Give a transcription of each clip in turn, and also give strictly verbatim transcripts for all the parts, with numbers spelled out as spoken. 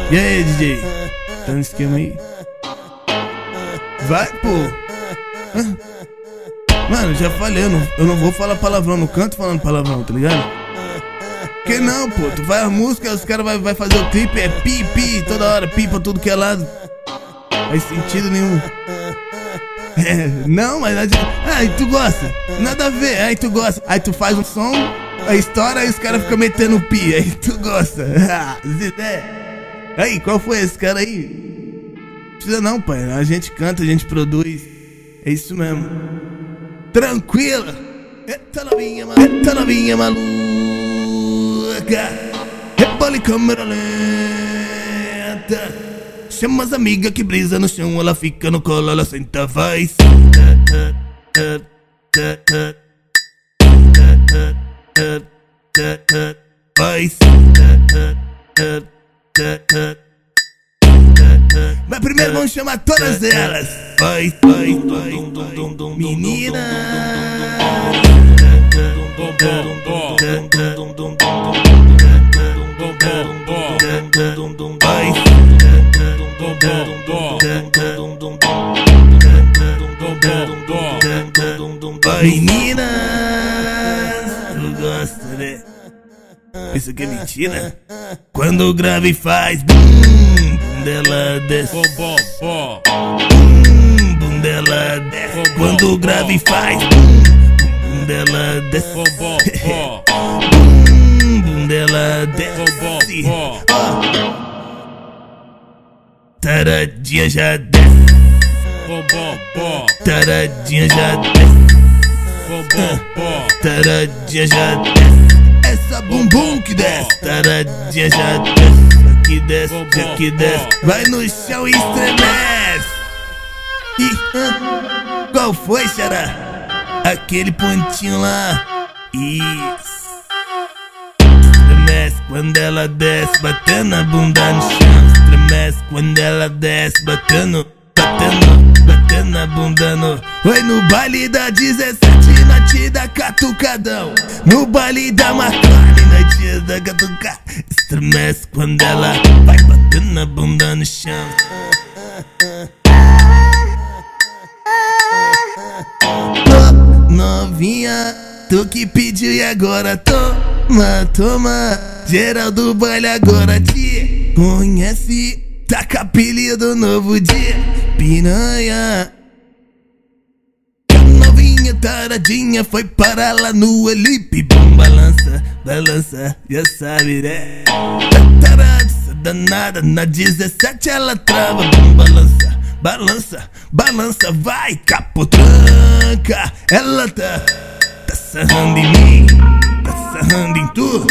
E aí, D J? Tá no esquema aí? Vai, pô. Hã? Mano, já falei, eu não, eu não vou falar palavrão, não canto falando palavrão, tá ligado? Que não, pô, tu vai a música, os caras vai, vai fazer o clipe, é pi, pi, toda hora, pi pra tudo que é lado. Faz sentido nenhum. É, não, mas aí tu gosta, nada a ver, aí tu gosta, aí tu faz um som, aí estoura, aí os caras ficam metendo pi, aí tu gosta. Aí, qual foi esse cara aí? Não precisa não, pai, a gente canta, a gente produz, é isso mesmo. Tranquila, eita novinha, eita novinha maluca, rebola e câmera lenta. Chama as amigas que brisa no chão, ela fica no colo, ela senta, faz. Faz. Mas primeiro vamos chamar todas elas. Faz, faz, faz. Menina. Faz. Meninas, tu gosta, né? Isso aqui é mentira? Quando o grave faz bum, bundela desce. Bum, bundela desce. Quando o grave faz bum, bundela desce. Bum, bundela desce. Taradinha já desce. Taradinha já desce. Taradinha já desce. Essa bumbum que desce. Taradinha já desce. Aqui desce, aqui desce. Vai no chão e estremece. Ih, ah, qual foi, xará? Aquele pontinho lá. Isso. Estremece quando ela desce, batendo a bunda no chão. Estremece quando ela desce, batendo, batendo, batendo a bunda no... Oi, no baile da dezessete, noite da catucadão. No baile da Marconi, noite da catucadão. Estremece quando ela vai batendo a bunda no chão. Oh, novinha, tu que pediu e agora toma, toma. Geral do baile agora te conhece. Taca apelido novo de piranha. A novinha taradinha foi para lá no Elipe. Bom, balança, balança, já sabe, né? Tarada, danada, na dezessete ela trava. Bom, balança, balança, balança, vai, capotranca. Ela tá, tá sarrando em mim, tá sarrando em tu.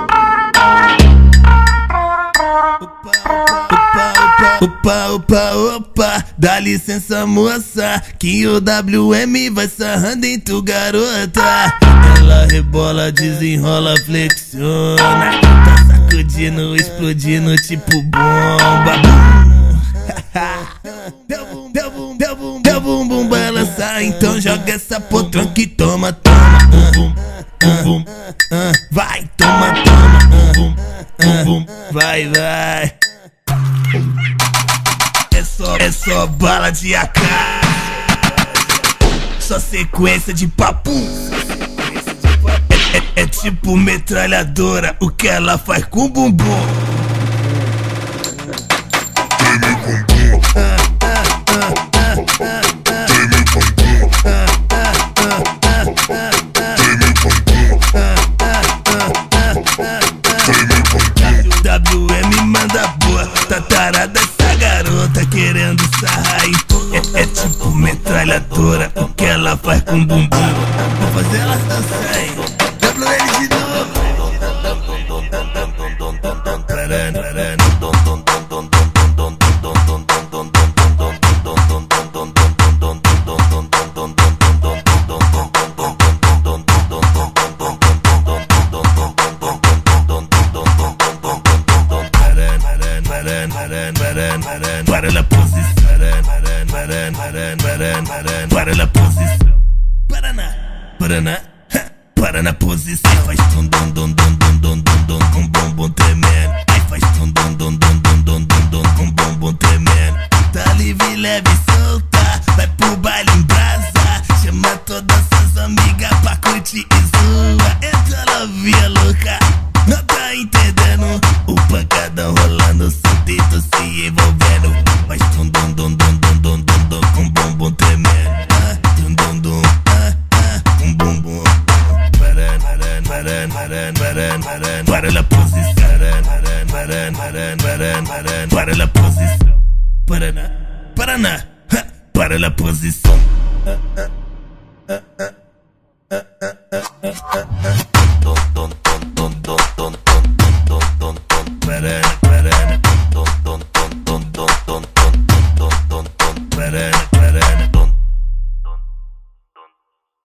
Opa, opa, opa, dá licença moça, que o W M vai sarrando em tu, garota. Ela rebola, desenrola, flexiona, tá sacudindo, explodindo tipo bomba. Deu bum, deu bum, deu bum, deu bum, bum, balança. Então joga essa potranca e toma, toma. Bum, bum, bum, vai, toma, toma. Bum, bum, bum, vai, vai. É só, é só bala de A K, só sequência de papo. É, é, é tipo metralhadora, o que ela faz com o bumbum. W M manda boa, tá tarada essa garota querendo sarrar em tu. É, é tipo metralhadora, o que ela faz com o bumbum. Vou fazer elas dançarem, W M de novo. Para la posição, para la posição, Paraná, Paraná, para na posição. Faz tum dum dum dum dum dum dum dum com bumbum tremendo. Faz tum dum dum dum dum dum para, para, para la posição, para, para, para, para, para la posição, Paraná, Paraná, para la posição.